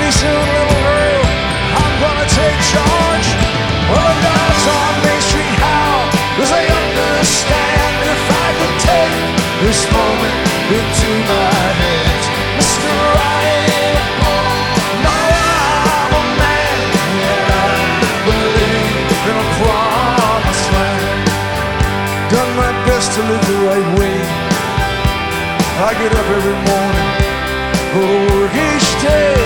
Pretty soon, little girl, I'm gonna take charge. Well, the dogs on Main Street howl, 'cause they understand if I could take this moment into my hands. Mr. Right, now I'm a man, and I believe in a promised land. Done my best to live the right way. I get up every morning, go to work each day.